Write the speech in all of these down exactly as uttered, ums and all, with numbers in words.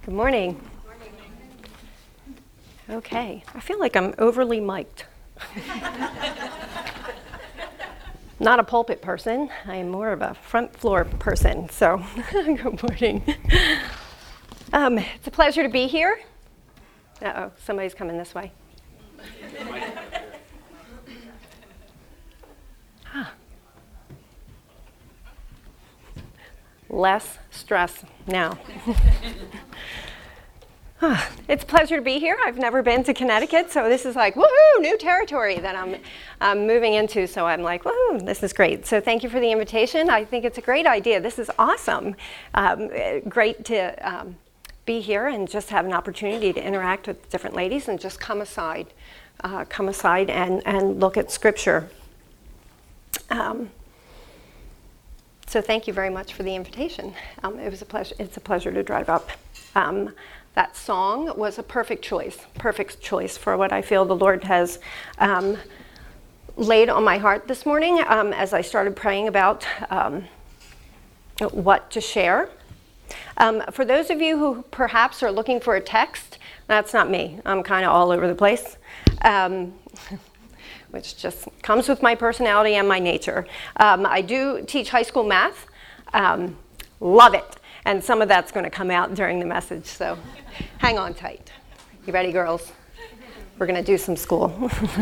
Good morning. Okay, I feel like I'm overly mic'd. Not a pulpit person, I am more of a front floor person, so good morning. Um, it's a pleasure to be here. Uh-oh, somebody's coming this way. Huh. Less stress now. It's a pleasure to be here. I've never been to Connecticut, so this is like, woohoo, new territory that I'm um, moving into. So I'm like, woohoo, this is great. So thank you for the invitation. I think it's a great idea. This is awesome. Um, great to um, be here and just have an opportunity to interact with different ladies and just come aside, uh, come aside and, and look at Scripture. Um, so thank you very much for the invitation. Um, it was a pleasure. It's a pleasure to drive up. Um, That song was a perfect choice, perfect choice for what I feel the Lord has um, laid on my heart this morning um, as I started praying about um, what to share. Um, for those of you who perhaps are looking for a text, that's not me. I'm kind of all over the place, um, which just comes with my personality and my nature. Um, I do teach high school math. Um, love it. And some of that's going to come out during the message, so hang on tight. You ready, girls? We're going to do some school.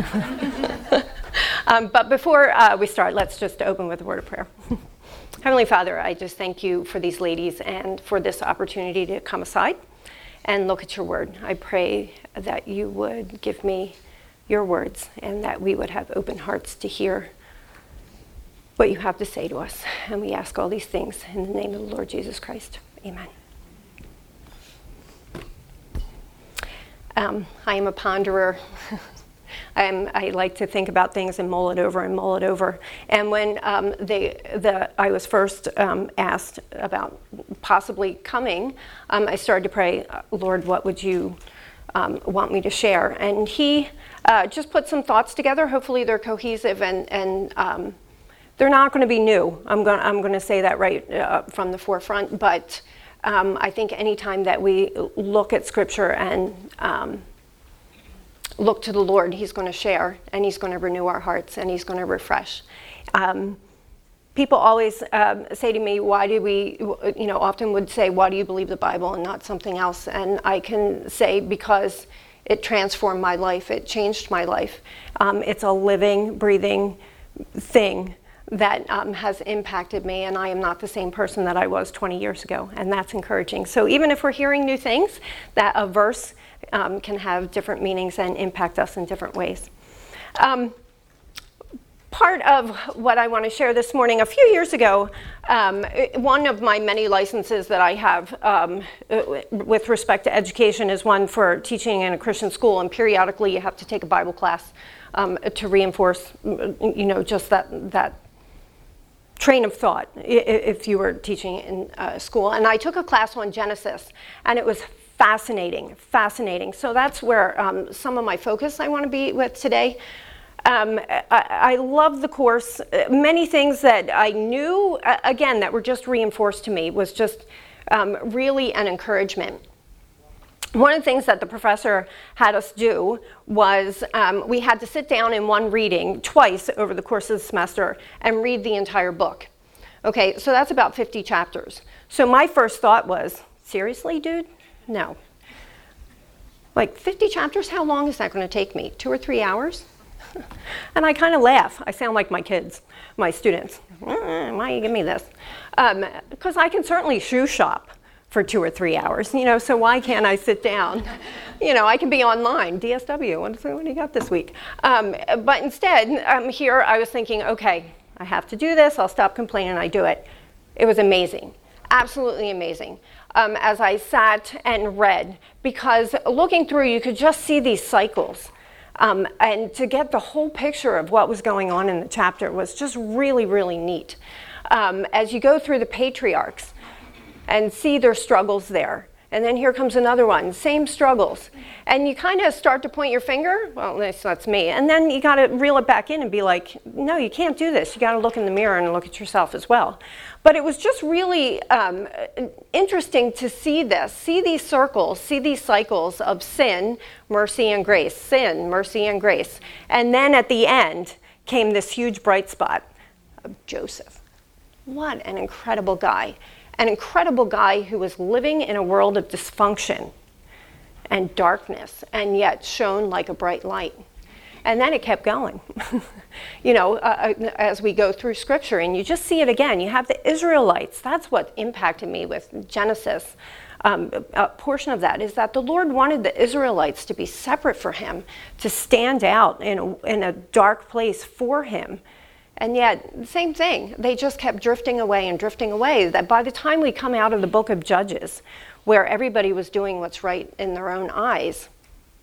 um, but before uh, we start, let's just open with a word of prayer. Heavenly Father, I just thank you for these ladies and for this opportunity to come aside and look at your word. I pray that you would give me your words and that we would have open hearts to hear what you have to say to us. And we ask all these things in the name of the Lord Jesus Christ. Amen. Um, I am a ponderer. I'm, I like to think about things and mull it over and mull it over. And when um, they, the, I was first um, asked about possibly coming, um, I started to pray, Lord, what would you um, want me to share? And he uh, just put some thoughts together. Hopefully they're cohesive and, and um, they're not going to be new. I'm going. I'm going to say that right uh, from the forefront. But um, I think anytime that we look at Scripture and um, look to the Lord, He's going to share, and He's going to renew our hearts, and He's going to refresh. Um, people always um, say to me, "Why do we?" You know, often would say, "Why do you believe the Bible and not something else?" And I can say because it transformed my life. It changed my life. Um, it's a living, breathing thing that um, has impacted me, and I am not the same person that I was twenty years ago, and that's encouraging. So even if we're hearing new things, that a verse um, can have different meanings and impact us in different ways. Um, part of what I want to share this morning, a few years ago, um, one of my many licenses that I have um, with respect to education is one for teaching in a Christian school, and periodically you have to take a Bible class um, to reinforce, you know, just that that train of thought if you were teaching in uh, school. And I took a class on Genesis, and it was fascinating, fascinating. So that's where um, some of my focus I want to be with today. Um, I, I love the course. Many things that I knew, uh, again, that were just reinforced to me was just um, really an encouragement. One of the things that the professor had us do was um, we had to sit down in one reading twice over the course of the semester and read the entire book. Okay, so that's about fifty chapters. So my first thought was, seriously, dude? No. Like fifty chapters, how long is that going to take me? Two or three hours? And I kind of laugh. I sound like my kids, my students. Mm, why you give me this? Um, because I can certainly shoe shop for two or three hours, you know, so why can't I sit down? You know, I can be online, D S W, what, what do you got this week? Um, but instead, um, here I was thinking, okay, I have to do this, I'll stop complaining, I do it. It was amazing, absolutely amazing. Um, as I sat and read, because looking through, you could just see these cycles. Um, and to get the whole picture of what was going on in the chapter was just really, really neat. Um, as you go through the patriarchs, and see their struggles there, And then here comes another one, same struggles. And you kind of start to point your finger, well, that's, that's me. And then you got to reel it back in and be like, no, you can't do this. You got to look in the mirror and look at yourself as well. But it was just really um, interesting to see this, see these circles, see these cycles of sin, mercy, and grace, sin, mercy, and grace. And then at the end came this huge bright spot of Joseph. What an incredible guy. An incredible guy who was living in a world of dysfunction and darkness, and yet shone like a bright light. And then it kept going, you know, uh, as we go through Scripture, and you just see it again. You have the Israelites. That's what impacted me with Genesis. Um, a portion of that is that the Lord wanted the Israelites to be separate for him, to stand out in a, in a dark place for him. And yet, same thing, they just kept drifting away and drifting away. That by the time we come out of the book of Judges, where everybody was doing what's right in their own eyes,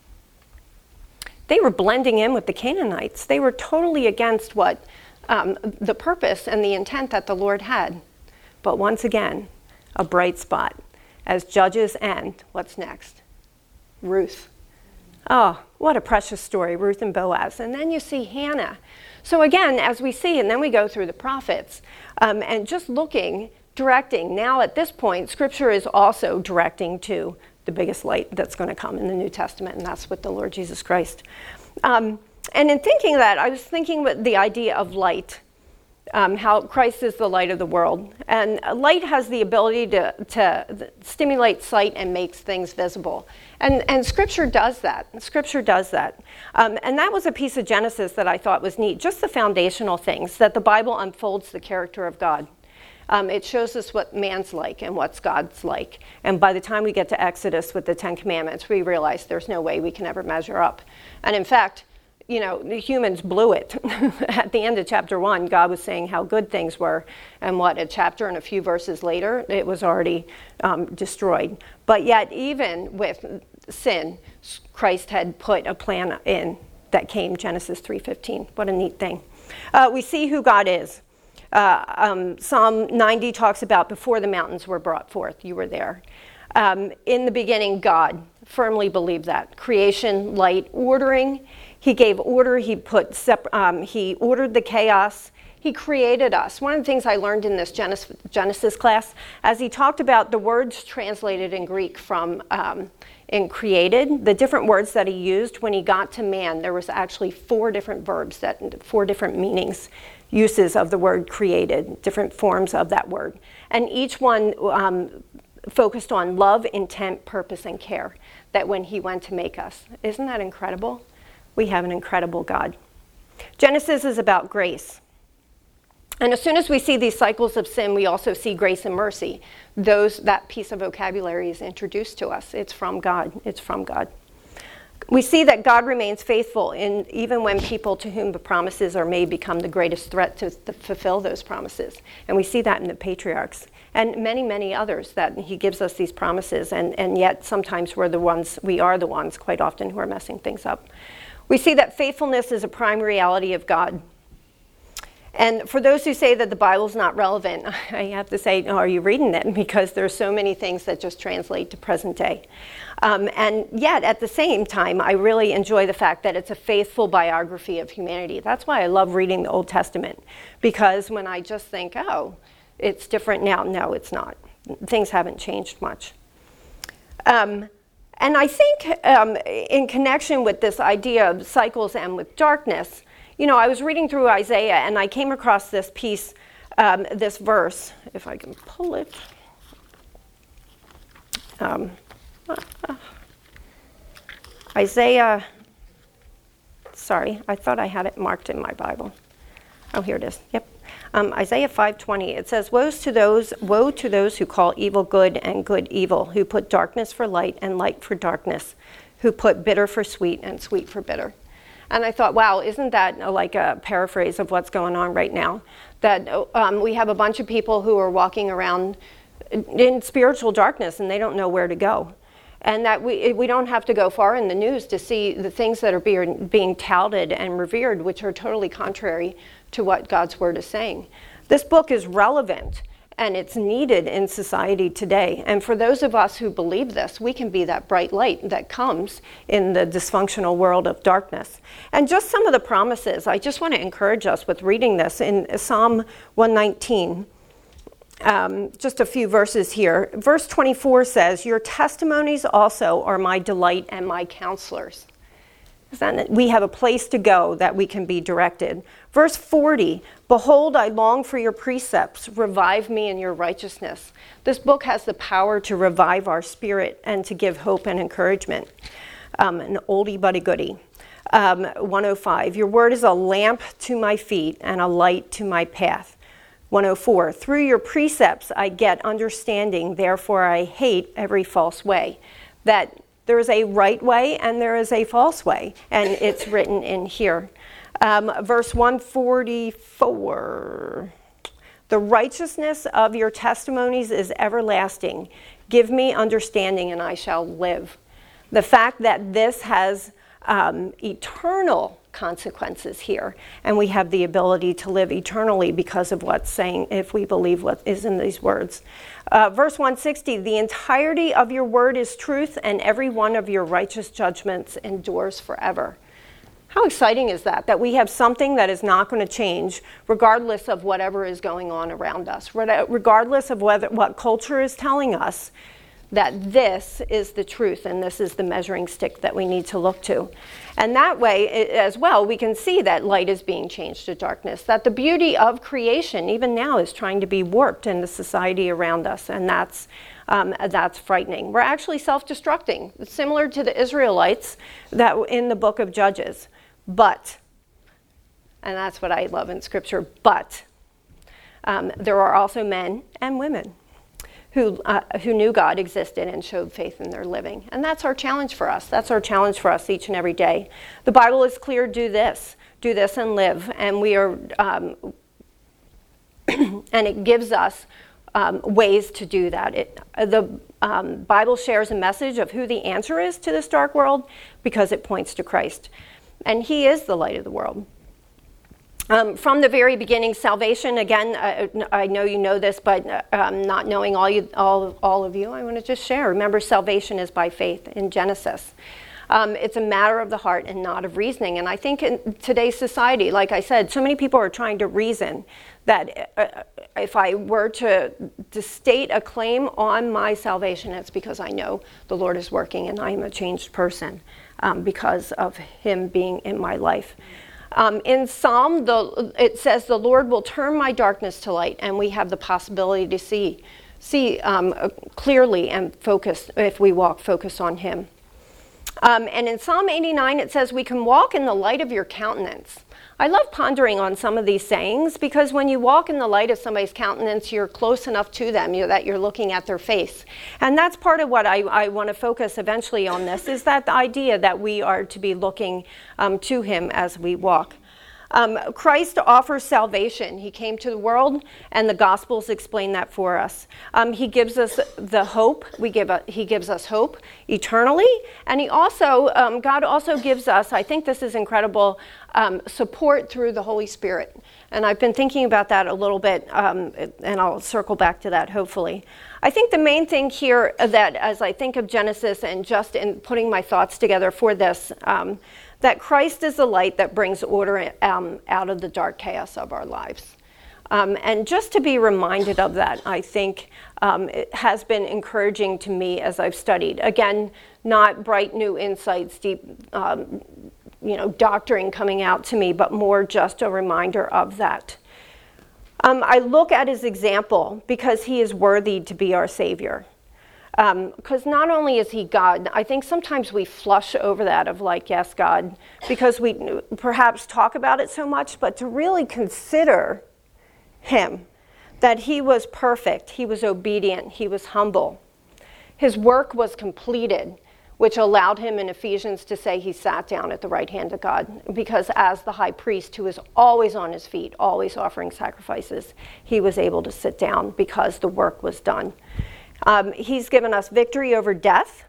they were blending in with the Canaanites. They were totally against what um, the purpose and the intent that the Lord had. But once again, a bright spot. As Judges end, what's next? Ruth. Oh, what a precious story, Ruth and Boaz. And then you see Hannah. So again, as we see, and then we go through the prophets, um, and just looking, directing. Now at this point, Scripture is also directing to the biggest light that's going to come in the New Testament, and that's with the Lord Jesus Christ. Um, and in thinking that, I was thinking with the idea of light, um, how Christ is the light of the world. And light has the ability to, to stimulate sight and makes things visible. And, and Scripture does that. Scripture does that. Um, and that was a piece of Genesis that I thought was neat, just the foundational things, that the Bible unfolds the character of God. Um, it shows us what man's like and what's God's like. And by the time we get to Exodus with the Ten Commandments, we realize there's no way we can ever measure up. And in fact, you know, the humans blew it. At the end of chapter one, God was saying how good things were. And what, a chapter and a few verses later, it was already um, destroyed. But yet, even with sin, Christ had put a plan in that came, Genesis three fifteen. What a neat thing. Uh, we see who God is. Uh, um, Psalm ninety talks about before the mountains were brought forth, you were there. Um, in the beginning, God firmly believed that. Creation, light, ordering. He gave order. He put sep- um, he ordered the chaos. He created us. One of the things I learned in this Genesis, Genesis class, as he talked about the words translated in Greek from um, in created, the different words that he used when he got to man, there was actually four different verbs, that four different meanings, uses of the word created, different forms of that word. And each one um, focused on love, intent, purpose, and care, that when he went to make us. Isn't that incredible? We have an incredible God. Genesis is about grace. And as soon as we see these cycles of sin, we also see grace and mercy. Those, that piece of vocabulary is introduced to us. It's from God. It's from God. We see that God remains faithful in even when people to whom the promises are made become the greatest threat to, to fulfill those promises. And we see that in the patriarchs and many, many others, that he gives us these promises, and, and yet sometimes we're the ones, we are the ones quite often who are messing things up. We see that faithfulness is a prime reality of God. And for those who say that the Bible's not relevant, I have to say, oh, are you reading it? Because there's so many things that just translate to present day. Um, and yet, at the same time, I really enjoy the fact that it's a faithful biography of humanity. That's why I love reading the Old Testament. Because when I just think, oh, it's different now, no, it's not. Things haven't changed much. Um, and I think um, in connection with this idea of cycles and with darkness, you know, I was reading through Isaiah and I came across this piece, um, this verse, if I can pull it. Um, uh, uh, Isaiah, sorry, I thought I had it marked in my Bible. Oh, here it is. Yep. Um, Isaiah five twenty. It says, "Woe to those, woe to those who call evil good and good evil, who put darkness for light and light for darkness, who put bitter for sweet and sweet for bitter." And I thought, wow, isn't that like a paraphrase of what's going on right now? That um, we have a bunch of people who are walking around in spiritual darkness and they don't know where to go. And that we we don't have to go far in the news to see the things that are being, being touted and revered, which are totally contrary to what God's word is saying. This book is relevant and it's needed in society today. And for those of us who believe this, we can be that bright light that comes in the dysfunctional world of darkness. And just some of the promises, I just want to encourage us with reading this in Psalm one nineteen. Um, just a few verses here. Verse twenty-four says, "Your testimonies also are my delight and my counselors." We have a place to go that we can be directed. Verse forty, "Behold, I long for your precepts. Revive me in your righteousness." This book has the power to revive our spirit and to give hope and encouragement. Um, an oldie but a goodie. Um, one oh five, "Your word is a lamp to my feet and a light to my path." one oh four, "Through your precepts I get understanding, therefore I hate every false way." That there is a right way and there is a false way, and it's written in here. Um, verse one forty-four, "The righteousness of your testimonies is everlasting. Give me understanding and I shall live." The fact that this has um, eternal consequences here, and we have the ability to live eternally because of what's saying, if we believe what is in these words. Uh, verse one sixty, "The entirety of your word is truth, and every one of your righteous judgments endures forever." How exciting is that, that we have something that is not going to change regardless of whatever is going on around us, regardless of whether, what culture is telling us, that this is the truth and this is the measuring stick that we need to look to. And that way as well, we can see that light is being changed to darkness, that the beauty of creation even now is trying to be warped in the society around us, and that's um, that's frightening. We're actually self-destructing, similar to the Israelites that in the book of Judges. But, and that's what I love in Scripture, but um, there are also men and women who uh, who knew God existed and showed faith in their living. And that's our challenge for us. That's our challenge for us each and every day. The Bible is clear, do this, do this and live. And we are, um, and it gives us um, ways to do that. It, the um, Bible shares a message of who the answer is to this dark world because it points to Christ. And he is the light of the world. Um, from the very beginning, salvation, again, uh, I know you know this, but uh, um, not knowing all, you, all, all of you, I want to just share. Remember, salvation is by faith in Genesis. Um, it's a matter of the heart and not of reasoning. And I think in today's society, like I said, so many people are trying to reason that uh, if I were to, to state a claim on my salvation, it's because I know the Lord is working and I am a changed person um, because of him being in my life. Um, in Psalm, the, it says, "The Lord will turn my darkness to light," and we have the possibility to see, see um, clearly and focus if we walk focus on him. Um, and in Psalm eighty-nine, it says, "We can walk in the light of your countenance." I love pondering on some of these sayings because when you walk in the light of somebody's countenance, you're close enough to them you know, that you're looking at their face. And that's part of what I, I want to focus eventually on this, is that the idea that we are to be looking um, to him as we walk. Um, Christ offers salvation. He came to the world, and the Gospels explain that for us. Um, he gives us the hope. We give a, he gives us hope eternally, and he also, um, God also gives us, I think this is incredible, um, support through the Holy Spirit. And I've been thinking about that a little bit, um, and I'll circle back to that hopefully. I think the main thing here that, as I think of Genesis and just in putting my thoughts together for this, um, that Christ is the light that brings order um, out of the dark chaos of our lives. Um, and just to be reminded of that, I think um, it has been encouraging to me as I've studied. Again, not bright new insights, deep, um, you know, doctrine coming out to me, but more just a reminder of that. Um, I look at his example because he is worthy to be our Savior. Because um, not only is he God, I think sometimes we flush over that of like, yes, God, because we perhaps talk about it so much, but to really consider him, that he was perfect, he was obedient, he was humble. His work was completed, which allowed him in Ephesians to say he sat down at the right hand of God, because as the high priest who was always on his feet, always offering sacrifices, he was able to sit down because the work was done. Um, he's given us victory over death,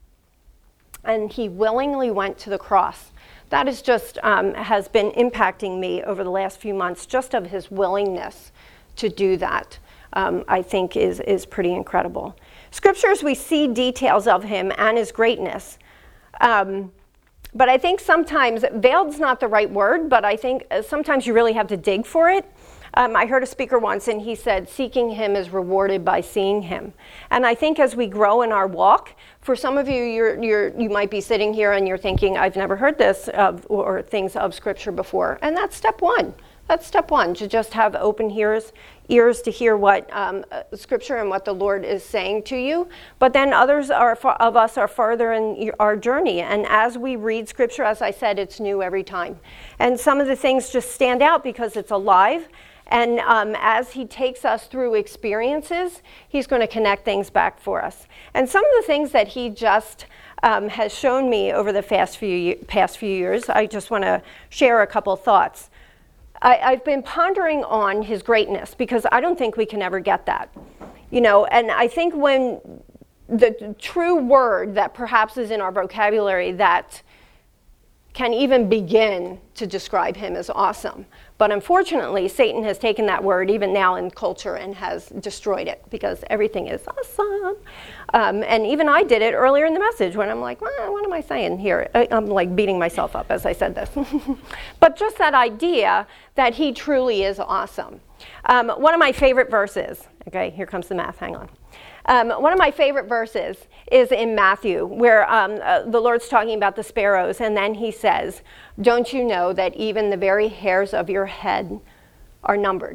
and he willingly went to the cross. That is just um, has been impacting me over the last few months, just of his willingness to do that. um, I think is, is pretty incredible. Scriptures, we see details of him and his greatness. Um, but I think sometimes, veiled's not the right word, but I think sometimes you really have to dig for it. Um, I heard a speaker once, and he said, seeking him is rewarded by seeing him. And I think as we grow in our walk, for some of you, you're, you're, you might be sitting here and you're thinking, I've never heard this of, or things of Scripture before. And that's step one. That's step one, to just have open ears, ears to hear what um, Scripture and what the Lord is saying to you. But then others are, of us are farther in our journey. And as we read Scripture, as I said, it's new every time. And some of the things just stand out because it's alive. And um, as he takes us through experiences, he's going to connect things back for us. And some of the things that he just um, has shown me over the past few, past few years, I just want to share a couple thoughts. I, I've been pondering on his greatness because I don't think we can ever get that. You know, and I think when the true word that perhaps is in our vocabulary that can even begin to describe him as awesome. But unfortunately, Satan has taken that word even now in culture and has destroyed it because everything is awesome. Um, and even I did it earlier in the message when I'm like, well, what am I saying here? I, I'm like beating myself up as I said this. But just that idea that he truly is awesome. Um, one of my favorite verses, okay, here comes the math, hang on. Um, one of my favorite verses is in Matthew, where um, uh, the Lord's talking about the sparrows, and then he says, don't you know that even the very hairs of your head are numbered?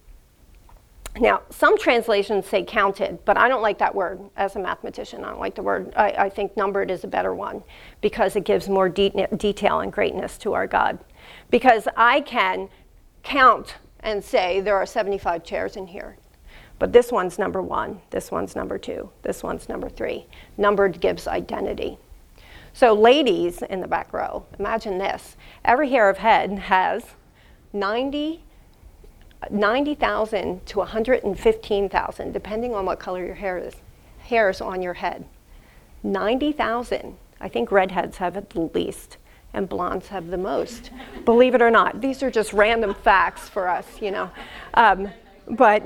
Now, some translations say counted, but I don't like that word as a mathematician. I don't like the word. I, I think numbered is a better one because it gives more de- detail and greatness to our God. Because I can count and say there are seventy-five chairs in here. But this one's number one, this one's number two, this one's number three. Numbered gives identity. So ladies in the back row, imagine this. Every hair of head has ninety thousand to one hundred fifteen thousand, depending on what color your hair is, hairs on your head. ninety thousand. I think redheads have at the least, and blondes have the most. Believe it or not. These are just random facts for us, you know. Um, but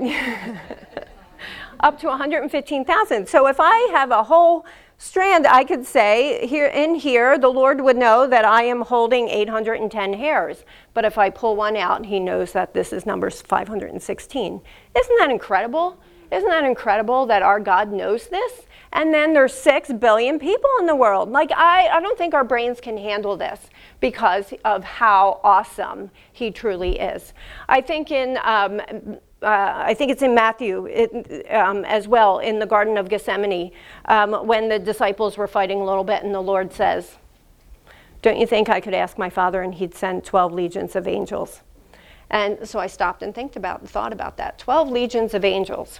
up to one hundred fifteen thousand. So if I have a whole strand, I could say here in here, the Lord would know that I am holding eight hundred ten hairs. But if I pull one out, he knows that this is number five hundred sixteen. Isn't that incredible? Isn't that incredible that our God knows this? And then there's six billion people in the world. Like, I, I don't think our brains can handle this because of how awesome he truly is. I think in... Um, Uh, I think it's in Matthew it, um, as well, in the Garden of Gethsemane, um, when the disciples were fighting a little bit, and the Lord says, don't you think I could ask my Father and he'd send twelve legions of angels? And so I stopped and think about, thought about that. twelve legions of angels.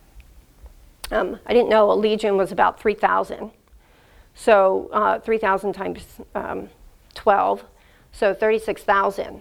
Um, I didn't know a legion was about three thousand. So uh, three thousand times um, twelve, so thirty-six thousand.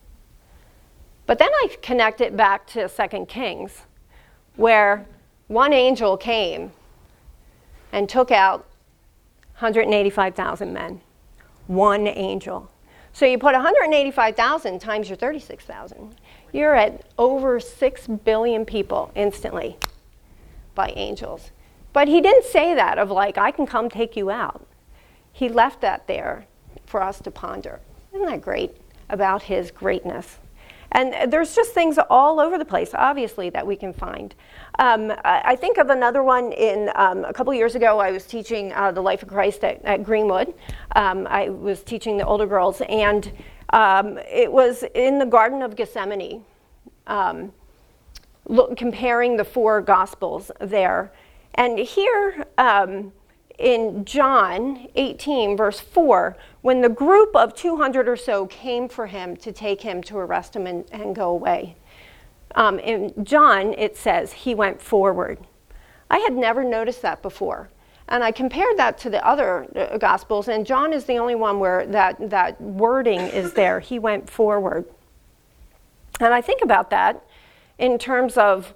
But then I connect it back to Second Kings, where one angel came and took out one hundred eighty-five thousand men. One angel. So you put one hundred eighty-five thousand times your thirty-six thousand. You're at over six billion people instantly by angels. But he didn't say that of like, I can come take you out. He left that there for us to ponder. Isn't that great about his greatness? And there's just things all over the place, obviously, that we can find. Um, I think of another one in, um, a couple years ago, I was teaching uh, the Life of Christ at, at Greenwood. Um, I was teaching the older girls, and um, it was in the Garden of Gethsemane, um, look, comparing the four Gospels there. And here, um, in John eighteen, verse four, when the group of two hundred or so came for him to take him to arrest him and, and go away, um, in John, it says he went forward. I had never noticed that before. And I compared that to the other uh, Gospels, and John is the only one where that, that wording is there. He went forward. And I think about that in terms of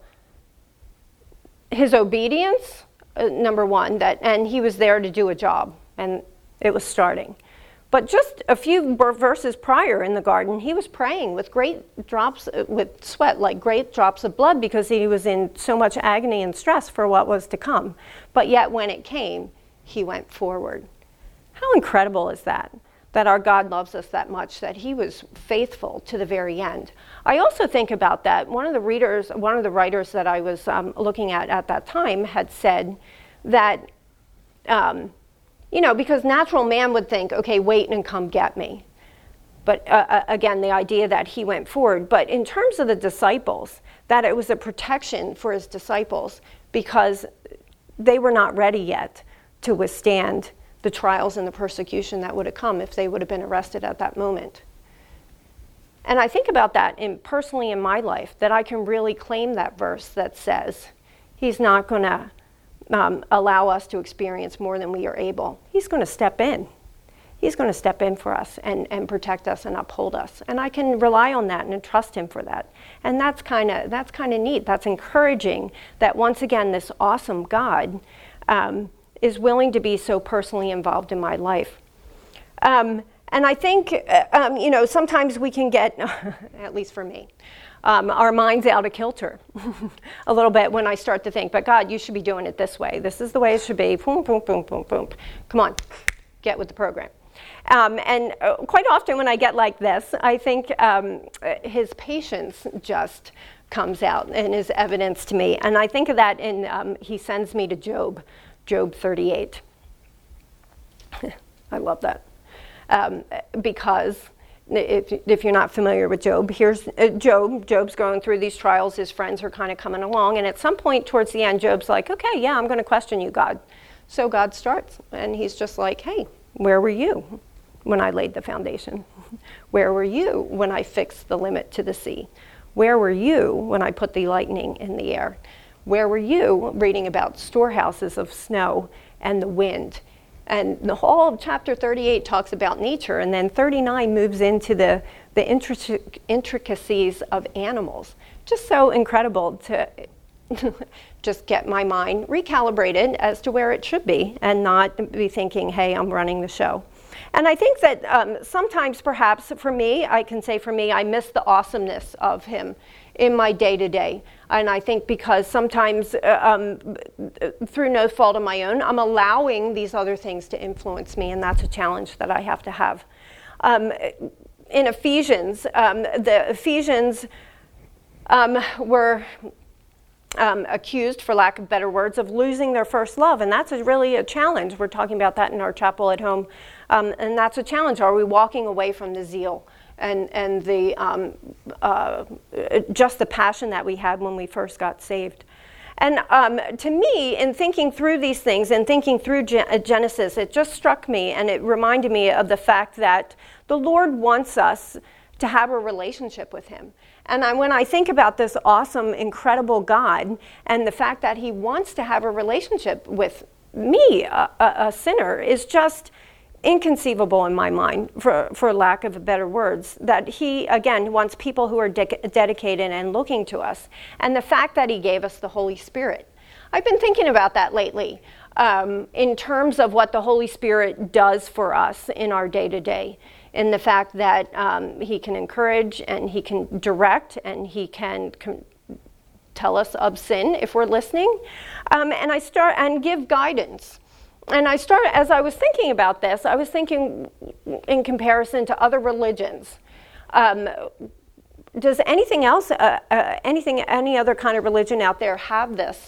his obedience, uh, number one, that, and he was there to do a job, and it was starting. But just a few verses prior in the garden, he was praying with great drops, with sweat, like great drops of blood, because he was in so much agony and stress for what was to come. But yet when it came, he went forward. How incredible is that? That our God loves us that much, that he was faithful to the very end. I also think about that. One of the readers, one of the writers that I was um, looking at at that time had said that, um, you know, because natural man would think, okay, wait and come get me. But uh, again, the idea that he went forward. But in terms of the disciples, that it was a protection for his disciples because they were not ready yet to withstand the trials and the persecution that would have come if they would have been arrested at that moment. And I think about that in, personally in my life, that I can really claim that verse that says, he's not going to um, allow us to experience more than we are able. He's going to step in. He's going to step in for us and, and protect us and uphold us. And I can rely on that and trust him for that. And that's kind of that's kind of neat. That's encouraging that once again, this awesome God um, is willing to be so personally involved in my life. Um, and I think, uh, um, you know, sometimes we can get, at least for me, um, our minds out of kilter a little bit when I start to think, but God, you should be doing it this way. This is the way it should be. Boom, boom, boom, boom, boom. Come on, get with the program. Um, and uh, quite often when I get like this, I think um, his patience just comes out and is evidence to me. And I think of that in, um, he sends me to Job. Job thirty-eight. I love that. Um, because if, if you're not familiar with Job, here's uh, Job. Job's going through these trials. His friends are kind of coming along. And at some point towards the end, Job's like, okay, yeah, I'm going to question you, God. So God starts. And he's just like, hey, where were you when I laid the foundation? Where were you when I fixed the limit to the sea? Where were you when I put the lightning in the air? Where were you reading about storehouses of snow and the wind? And the whole of chapter thirty-eight talks about nature, and then thirty-nine moves into the, the intric- intricacies of animals. Just so incredible to just get my mind recalibrated as to where it should be and not be thinking, hey, I'm running the show. And I think that um, sometimes perhaps for me, I can say for me, I miss the awesomeness of him in my day-to-day. And I think because sometimes uh, um, through no fault of my own, I'm allowing these other things to influence me, and that's a challenge that I have to have. Um, in Ephesians, um, the Ephesians um, were um, accused, for lack of better words, of losing their first love, and that's a, really a challenge. We're talking about that in our chapel at home, um, and that's a challenge. Are we walking away from the zeal and and the um, uh, just the passion that we had when we first got saved? And um, to me, in thinking through these things and thinking through Gen- Genesis, it just struck me and it reminded me of the fact that the Lord wants us to have a relationship with him. And I, when I think about this awesome, incredible God and the fact that he wants to have a relationship with me, a, a, a sinner, is just inconceivable in my mind, for, for lack of better words, that he, again, wants people who are de- dedicated and looking to us. And the fact that he gave us the Holy Spirit. I've been thinking about that lately um, in terms of what the Holy Spirit does for us in our day-to-day, in the fact that um, he can encourage and he can direct and he can com- tell us of sin if we're listening, um, and I start and give guidance. And I started, as I was thinking about this, I was thinking in comparison to other religions. Um, does anything else, uh, uh, anything, any other kind of religion out there have this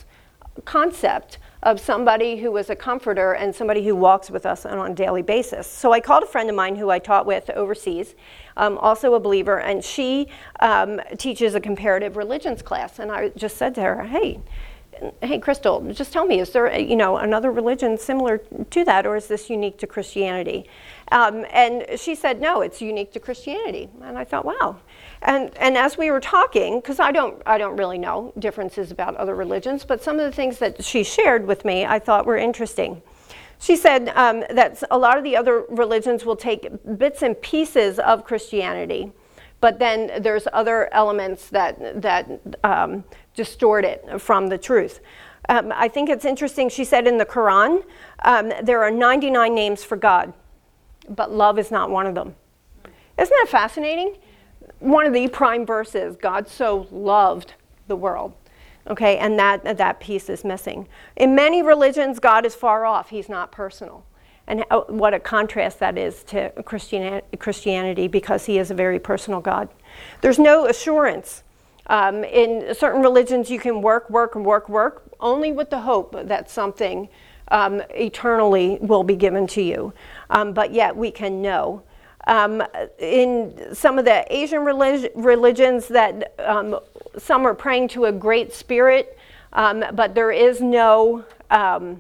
concept of somebody who is a comforter and somebody who walks with us on a daily basis? So I called a friend of mine who I taught with overseas, um, also a believer, and she um, teaches a comparative religions class. And I just said to her, hey, Hey, Crystal, just tell me, is there, you know, another religion similar to that, or is this unique to Christianity? Um, and she said, no, it's unique to Christianity. And I thought, wow. And and as we were talking, because I don't I don't really know differences about other religions, but some of the things that she shared with me I thought were interesting. She said um, that a lot of the other religions will take bits and pieces of Christianity, but then there's other elements that that um, distort it from the truth. Um, I think it's interesting, she said in the Quran, um, there are ninety-nine names for God. but love is not one of them. Isn't that fascinating? One of the prime verses, God so loved the world. Okay, and that that piece is missing. In many religions, God is far off. He's not personal. And what a contrast that is to Christianity, because he is a very personal God. There's no assurance. Um, in certain religions, you can work, work, and work, work, only with the hope that something um, eternally will be given to you. Um, but yet we can know. Um, in some of the Asian relig- religions, that um, some are praying to a great spirit, um, but there is no um,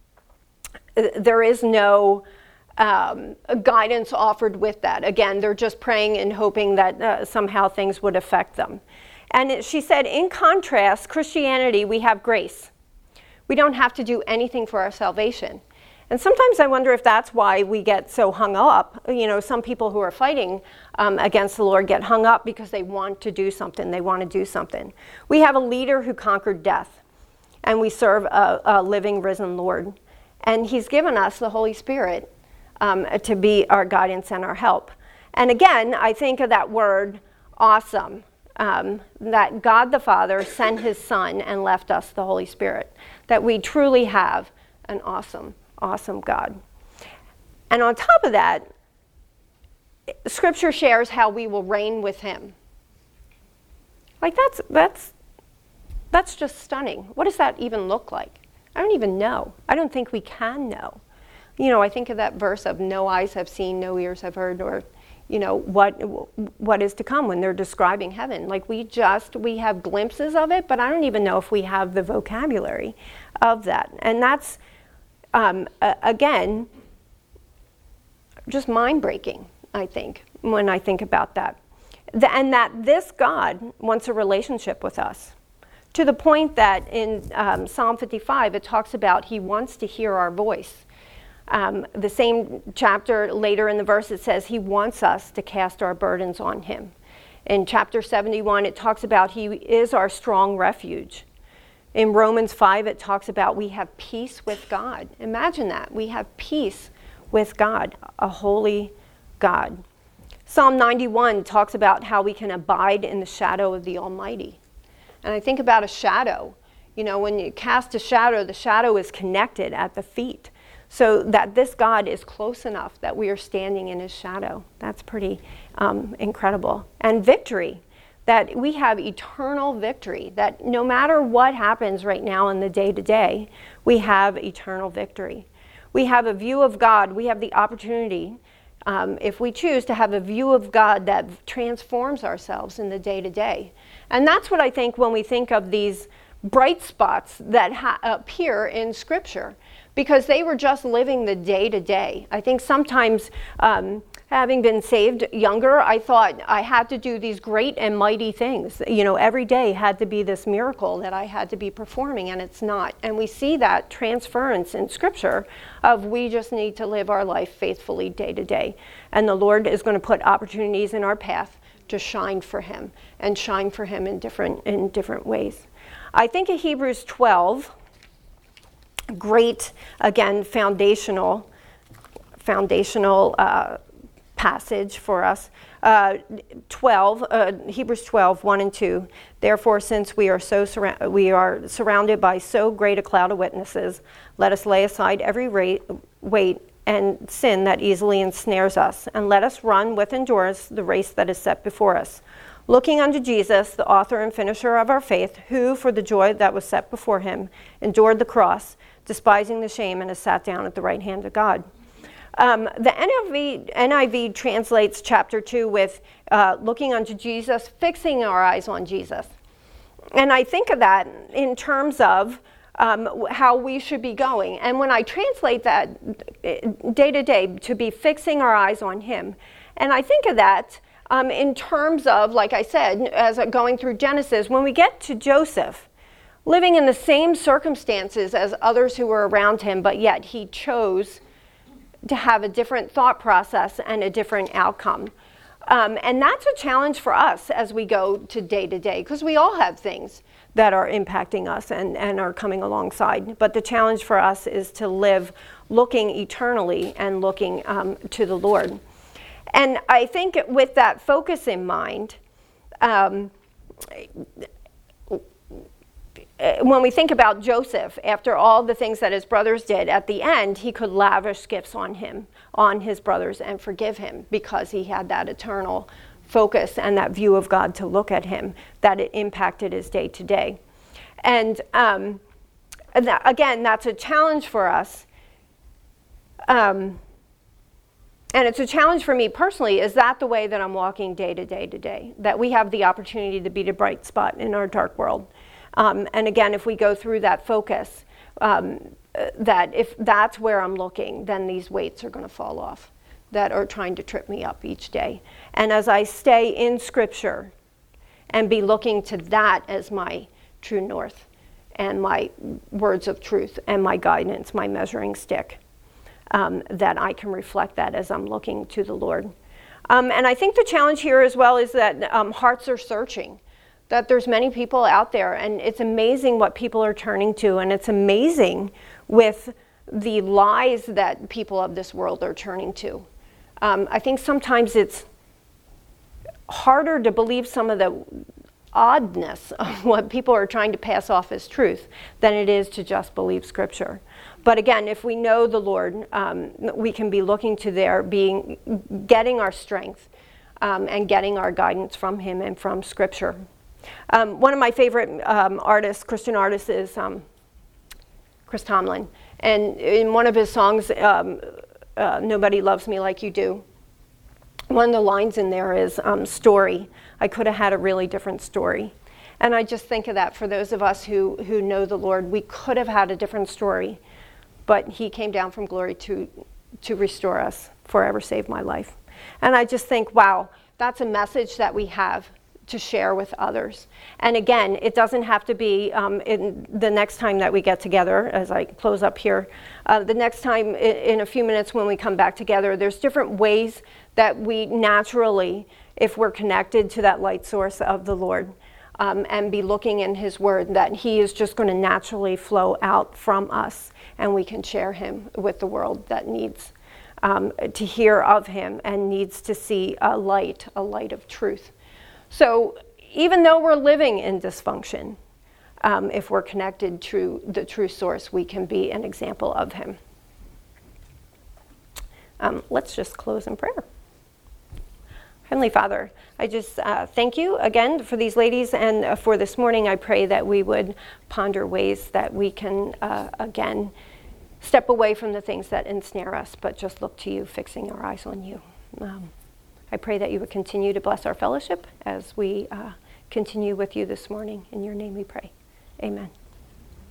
there is no um, guidance offered with that. Again, they're just praying and hoping that uh, somehow things would affect them. And it, she said, in contrast, Christianity, we have grace. We don't have to do anything for our salvation. And sometimes I wonder if that's why we get so hung up. You know, some people who are fighting um, against the Lord get hung up because they want to do something. They want to do something. We have a leader who conquered death, and we serve a, a living, risen Lord. And he's given us the Holy Spirit um, to be our guidance and our help. And again, I think of that word, awesome, um, that God the Father sent his Son and left us the Holy Spirit, that we truly have an awesome Awesome God. And on top of that, Scripture shares how we will reign with him. Like that's that's that's just stunning. What does that even look like? I don't even know. I don't think we can know. You know, I think of that verse of no eyes have seen, no ears have heard, or you know, what what is to come when they're describing heaven. Like we just, we have glimpses of it, but I don't even know if we have the vocabulary of that. And that's Um, uh, again, just mind-breaking, I think, when I think about that. The, and that this God wants a relationship with us, to the point that in um, Psalm fifty-five, it talks about he wants to hear our voice. Um, the same chapter later in the verse, it says he wants us to cast our burdens on him. In chapter seventy-one, it talks about he is our strong refuge. In Romans five, it talks about we have peace with God. Imagine that. We have peace with God, a holy God. Psalm ninety-one talks about how we can abide in the shadow of the Almighty. And I think about a shadow. You know, when you cast a shadow, the shadow is connected at the feet. So that this God is close enough that we are standing in his shadow. That's pretty um, incredible. And victory. That we have eternal victory, that no matter what happens right now in the day-to-day, we have eternal victory. We have a view of God. We have the opportunity, um, if we choose, to have a view of God that transforms ourselves in the day-to-day. And that's what I think when we think of these bright spots that ha- appear in Scripture, because they were just living the day-to-day. I think sometimes, um, having been saved younger, I thought I had to do these great and mighty things. You know, every day had to be this miracle that I had to be performing, and it's not. And we see that transference in Scripture of we just need to live our life faithfully day to day. And the Lord is going to put opportunities in our path to shine for him, and shine for him in different in different ways. I think of Hebrews twelve, great, again, foundational, foundational uh, passage for us. Uh, twelve, uh, Hebrews twelve, one and two. Therefore, since we are so surra- we are surrounded by so great a cloud of witnesses, let us lay aside every rate, weight and sin that easily ensnares us, and let us run with endurance the race that is set before us, looking unto Jesus, the author and finisher of our faith, who, for the joy that was set before him, endured the cross, despising the shame, and has sat down at the right hand of God. Um, the N I V, N I V translates chapter two with uh, looking unto Jesus, fixing our eyes on Jesus. And I think of that in terms of um, how we should be going. And when I translate that day to day, to be fixing our eyes on him, and I think of that um, in terms of, like I said, as going through Genesis, when we get to Joseph, living in the same circumstances as others who were around him, but yet he chose to have a different thought process and a different outcome. Um, and that's a challenge for us as we go to day to day, because we all have things that are impacting us and, and are coming alongside. But the challenge for us is to live looking eternally and looking um, to the Lord. And I think with that focus in mind, um, when we think about Joseph, after all the things that his brothers did, at the end, he could lavish gifts on him, on his brothers, and forgive him because he had that eternal focus and that view of God to look at him, that it impacted his day to day. And, um, and that, again, that's a challenge for us. Um, and it's a challenge for me personally. Is that the way that I'm walking day to day to day? That we have the opportunity to be the bright spot in our dark world. Um, and again, if we go through that focus, um, uh, that if that's where I'm looking, then these weights are going to fall off that are trying to trip me up each day. And as I stay in Scripture and be looking to that as my true north and my words of truth and my guidance, my measuring stick, um, that I can reflect that as I'm looking to the Lord. Um, and I think the challenge here as well is that um, hearts are searching. That there's many people out there, and it's amazing what people are turning to, and it's amazing with the lies that people of this world are turning to. Um, I think sometimes it's harder to believe some of the oddness of what people are trying to pass off as truth than it is to just believe Scripture. But again, if we know the Lord, um, we can be looking to there, being, getting our strength um, and getting our guidance from Him and from Scripture. Um, one of my favorite um, artists, Christian artists, is um, Chris Tomlin. And in one of his songs, um, uh, Nobody Loves Me Like You Do, one of the lines in there is, um, story. I could have had a really different story. And I just think of that for those of us who, who know the Lord. We could have had a different story, but He came down from glory to, to restore us, forever save my life. And I just think, wow, that's a message that we have to share with others. And again, it doesn't have to be um, in the next time that we get together, as I close up here, uh, the next time in, in a few minutes when we come back together, there's different ways that we naturally, if we're connected to that light source of the Lord, um, and be looking in His Word, that He is just going to naturally flow out from us, and we can share Him with the world that needs um, to hear of Him and needs to see a light, a light of truth. So even though we're living in dysfunction, um, if we're connected to the true source, we can be an example of Him. Um, let's just close in prayer. Heavenly Father, I just uh, thank you again for these ladies, and uh, for this morning I pray that we would ponder ways that we can, uh, again, step away from the things that ensnare us, but just look to you, fixing our eyes on you. Um, I pray that you would continue to bless our fellowship as we uh, continue with you this morning. In your name we pray. Amen.